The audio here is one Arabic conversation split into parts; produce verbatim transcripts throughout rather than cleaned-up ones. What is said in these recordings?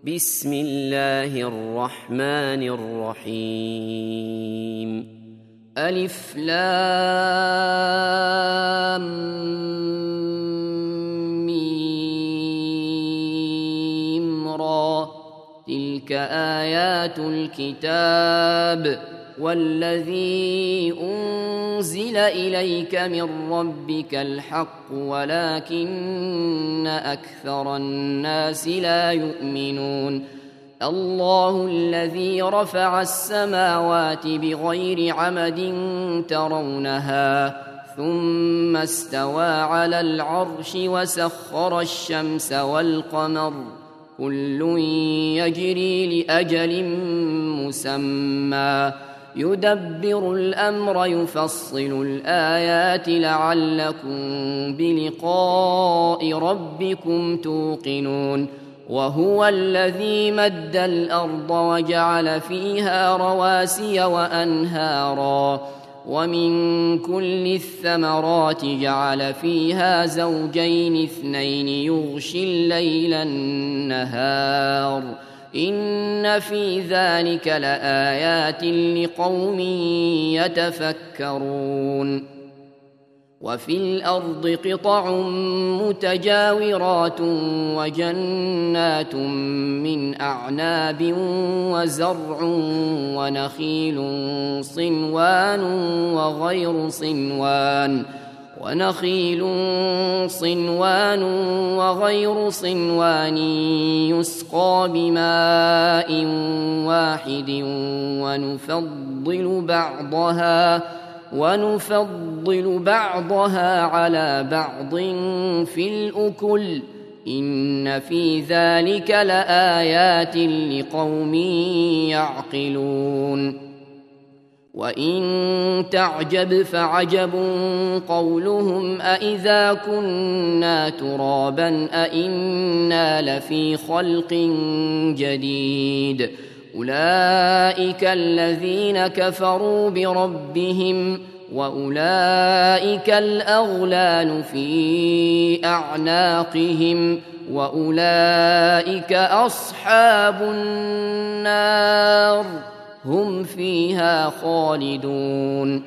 بسم الله الرحمن الرحيم ألف لام ميم را تلك آيات الكتاب والذي أنزل إليك من ربك الحق ولكن أكثر الناس لا يؤمنون الله الذي رفع السماوات بغير عمد ترونها ثم استوى على العرش وسخر الشمس والقمر كل يجري لأجل مسمى يدبر الأمر يفصل الآيات لعلكم بلقاء ربكم توقنون وهو الذي مد الأرض وجعل فيها رواسي وأنهارا ومن كل الثمرات جعل فيها زوجين اثنين يغشي الليل النهار إن في ذلك لآيات لقوم يتفكرون وفي الأرض قطع متجاورات وجنات من أعناب وزرع ونخيل صنوان وغير صنوان ونخيل صنوان وغير صنوان يسقى بماء واحد ونفضل بعضها ونفضل بعضها على بعض في الأكل إن في ذلك لآيات لقوم يعقلون وإن تعجب فعجب قولهم أإذا كنا ترابا أإنا لفي خلق جديد أولئك الذين كفروا بربهم وأولئك الأغلال في أعناقهم وأولئك أصحاب النار هم فيها خالدون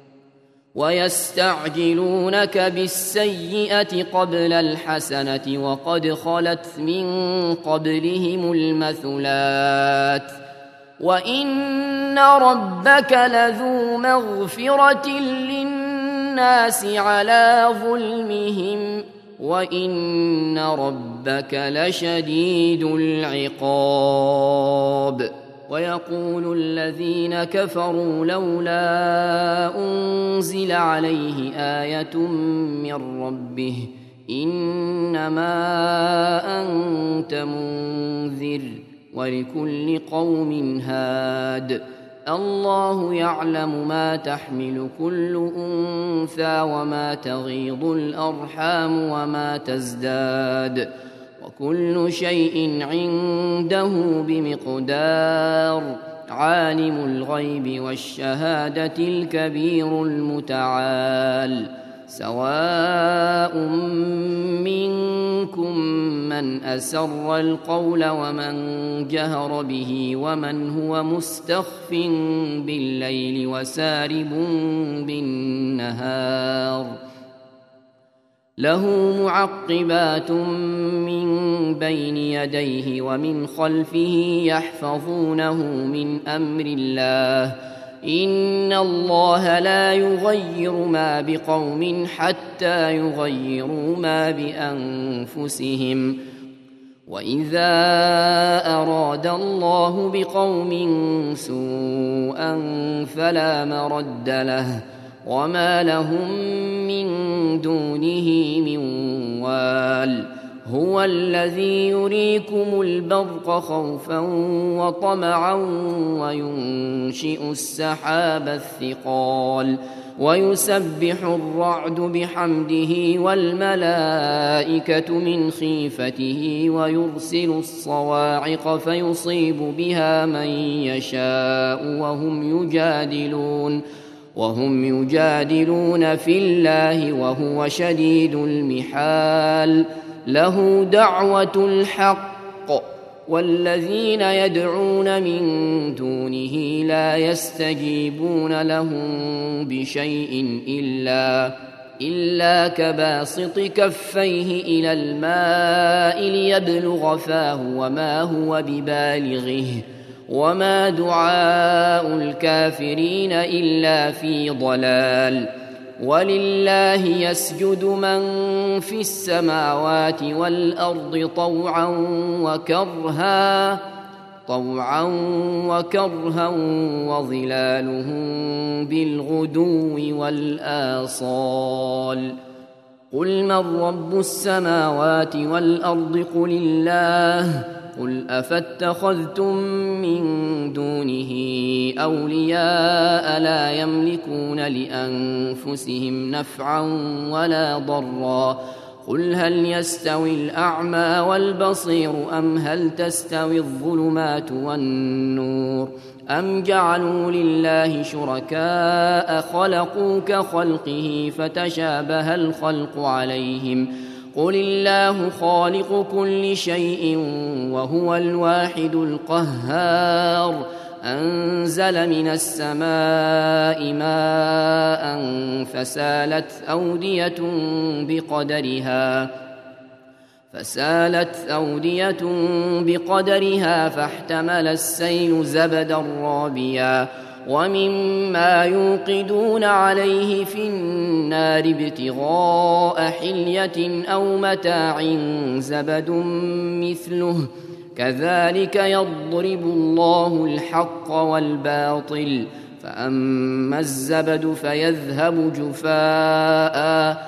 ويستعجلونك بالسيئة قبل الحسنة وقد خلت من قبلهم المثلات وإن ربك لذو مغفرة للناس على ظلمهم وإن ربك لشديد العقاب ويقول الذين كفروا لولا أنزل عليه آية من ربه إنما أنت منذر ولكل قوم هاد الله يعلم ما تحمل كل أنثى وما تغيض الأرحام وما تزداد وكل شيء عنده بمقدار عالم الغيب والشهادة الكبير المتعال سواء منكم من أسر القول ومن جهر به ومن هو مستخف بالليل وسارب بالنهار له معقبات من بين يديه ومن خلفه يحفظونه من أمر الله إن الله لا يغير ما بقوم حتى يغيروا ما بأنفسهم وإذا أراد الله بقوم سوءا فلا مرد له وما لهم من دونه من وال هو الذي يريكم البرق خوفا وطمعا وينشئ السحاب الثقال ويسبح الرعد بحمده والملائكة من خيفته ويرسل الصواعق فيصيب بها من يشاء وهم يجادلون وهم يجادلون في الله وهو شديد المحال له دعوة الحق والذين يدعون من دونه لا يستجيبون لهم بشيء إلا إلا كباسط كفيه إلى الماء ليبلغ فاه وما هو ببالغه وما دعاء الكافرين إلا في ضلال. ولله يسجد من في السماوات والأرض طوعا وكرها طوعا وكرها وظلالهم بالغدو والآصال. قل من رب السماوات والأرض قل الله. قل أفاتخذتم من دونه أولياء لا يملكون لأنفسهم نفعا ولا ضرا. قل هل يستوي الأعمى والبصير أم هل تستوي الظلمات والنور أم جعلوا لله شركاء خلقوا كخلقه فتشابه الخلق عليهم. قل الله خالق كل شيء وهو الواحد القهار. أنزل من السماء ماء فسالت أودية بقدرها فسالت أودية بقدرها فاحتمل السيل زبدا رابيا ومما يوقدون عليه في النار ابتغاء حلية أو متاع زبد مثله كذلك يضرب الله الحق والباطل. فأما الزبد فيذهب جفاء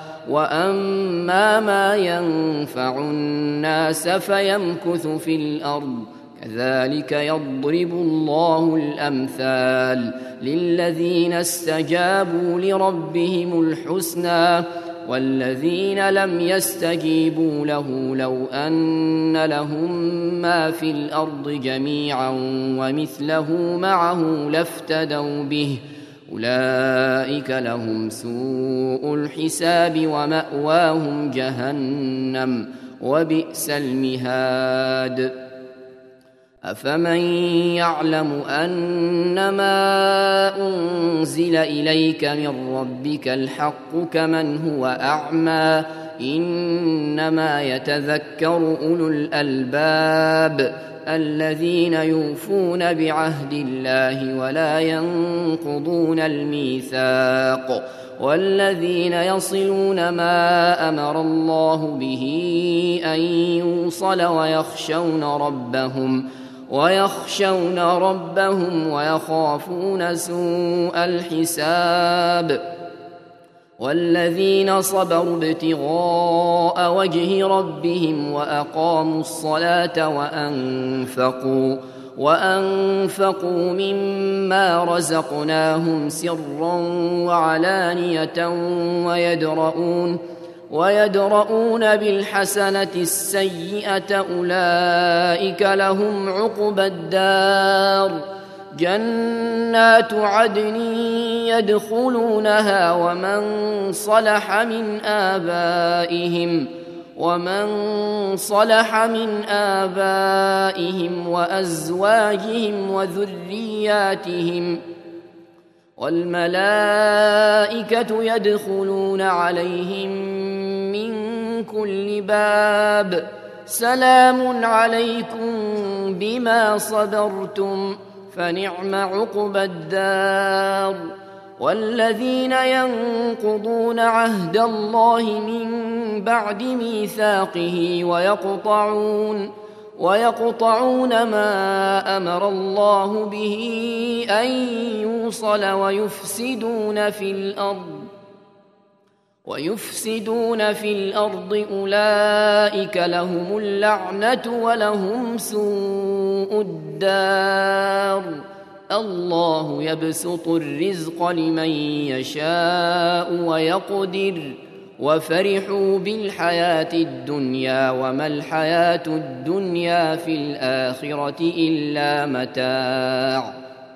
وأما ما ينفع الناس فيمكث في الأرض كذلك يضرب الله الأمثال للذين استجابوا لربهم الحسنى والذين لم يستجيبوا له لو أن لهم ما في الأرض جميعا ومثله معه لافتدوا به أولئك لهم سوء الحساب ومأواهم جهنم وبئس المهاد. أفمن يعلم أنما أنزل إليك من ربك الحق كمن هو أعمى إنما يتذكر أولو الألباب الذين يوفون بعهد الله ولا ينقضون الميثاق والذين يصلون ما أمر الله به أن يوصل ويخشون ربهم ويخشون ربهم ويخافون سوء الحساب والذين صبروا ابتغاء وجه ربهم وأقاموا الصلاة وأنفقوا وأنفقوا مما رزقناهم سرا وعلانية ويدرؤون ويدرؤون بالحسنة السيئة أولئك لهم عقبى الدار جنات عدن يدخلونها ومن صلح من آبائهم ومن صلح من آبائهم وأزواجهم وذرياتهم والملائكة يدخلون عليهم من كل باب سلام عليكم بما صبرتم فنعم عقبى الدار. والذين ينقضون عهد الله من بعد ميثاقه ويقطعون ويقطعون ما أمر الله به أن يوصل ويفسدون في الأرض ويفسدون في الأرض أولئك لهم اللعنة ولهم سوء الدار. الله يبسط الرزق لمن يشاء ويقدر وفرحوا بالحياة الدنيا وما الحياة الدنيا في الآخرة إلا متاع.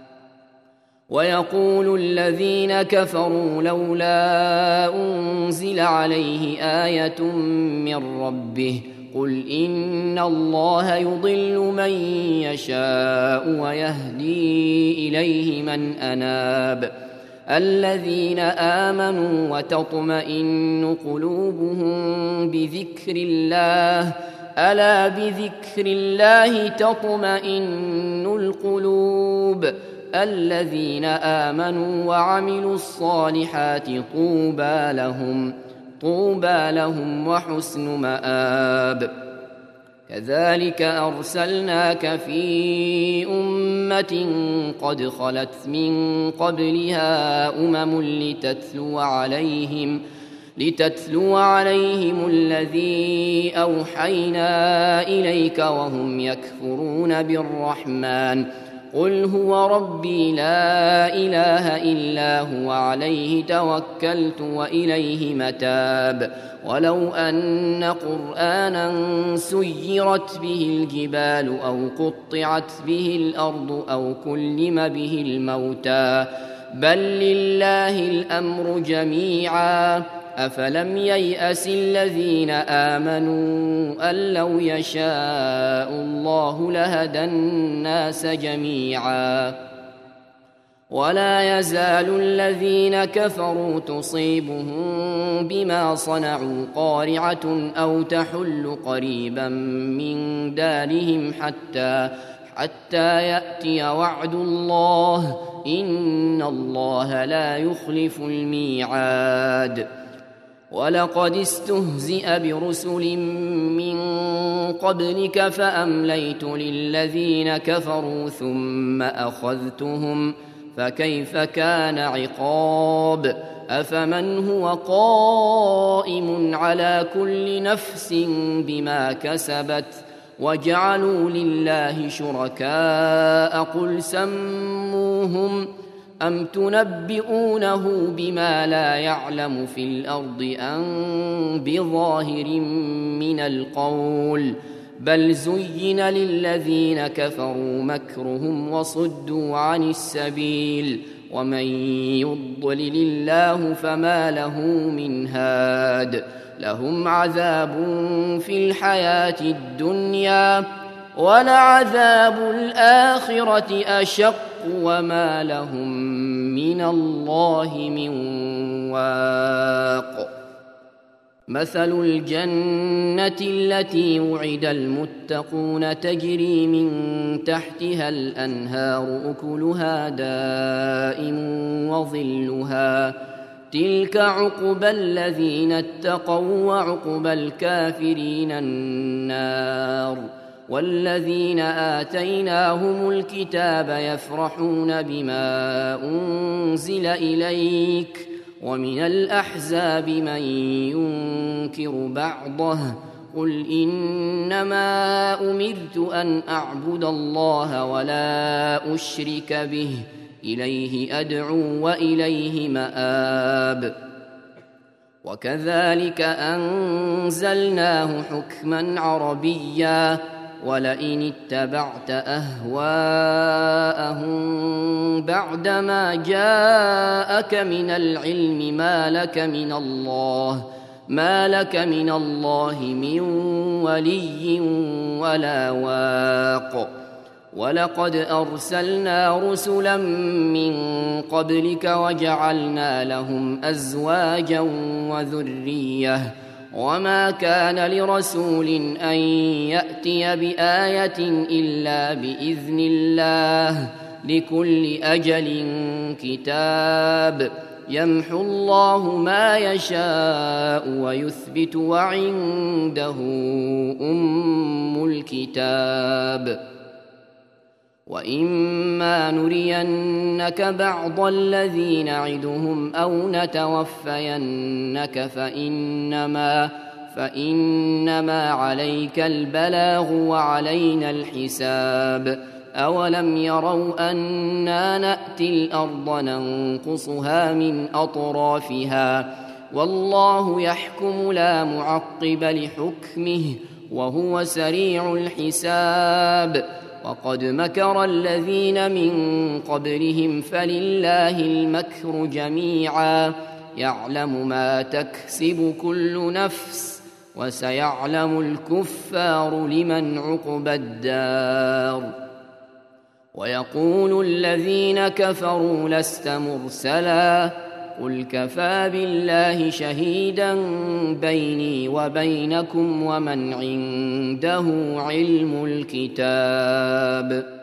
ويقول الذين كفروا لولا أنزل عليه آية من ربه قل إن الله يضل من يشاء ويهدي إليه من أناب الذين آمنوا وتطمئن قلوبهم بذكر الله ألا بذكر الله تطمئن القلوب الذين آمنوا وعملوا الصالحات طوبى لهم طوبى لهم وحسن مآب كذلك أرسلناك في أمة قد خلت من قبلها أمم لتتلو عليهم لتتلو عليهم الذي أوحينا إليك وهم يكفرون بالرحمن قل هو ربي لا إله إلا هو عليه توكلت وإليه متاب ولو أن قرآنا سيرت به الجبال أو قطعت به الأرض أو كلم به الموتى بل لله الأمر جميعا أفلم ييأس الذين آمنوا أن لو يشاء الله لهدى الناس جميعا ولا يزال الذين كفروا تصيبهم بما صنعوا قارعة أو تحل قريبا من دارهم حتى حتى يأتي وعد الله إن الله لا يخلف الميعاد ولقد استهزئ برسل من قبلك فأمليت للذين كفروا ثم أخذتهم فكيف كان عقاب أفمن هو قائم على كل نفس بما كسبت وجعلوا لله شركاء قل سموهم أم تنبئونه بما لا يعلم في الأرض أم بظاهر من القول بل زين للذين كفروا مكرهم وصدوا عن السبيل ومن يضلل الله فما له من هاد لهم عذاب في الحياة الدنيا ولعذاب الآخرة أشق وما لهم من الله من واق مثل الجنة التي وعد المتقون تجري من تحتها الأنهار أكلها دائم وظلها تلك عقبى الذين اتقوا وعقبى الكافرين النار والذين آتيناهم الكتاب يفرحون بما أنزل إليك ومن الأحزاب من ينكر بعضه قل إنما أمرت أن أعبد الله ولا أشرك به إليه أدعو وإليه مآب وكذلك أنزلناه حكما عربيا ولئن اتبعت أهواءهم بعدما جاءك من العلم ما لك من الله ما لك من الله من ولي ولا واق ولقد أرسلنا رسلا من قبلك وجعلنا لهم أزواجا وذرية وما كان لرسول أن يأتي بآية إلا بإذن الله لكل أجل كتاب يمحو الله ما يشاء ويثبت وعنده أم الكتاب وإما نرينك بعض الذي نعدهم أو نتوفينك فإنما فإنما عليك البلاغ وعلينا الحساب أولم يروا أنا نأتي الأرض ننقصها من أطرافها والله يحكم لا معقب لحكمه وهو سريع الحساب وقد مكر الذين من قبلهم فلله المكر جميعا يعلم ما تكسب كل نفس وسيعلم الكفار لمن عقبى الدار ويقول الذين كفروا لست مرسلا قل كفى بالله شهيدا بيني وبينكم ومن عنده علم الكتاب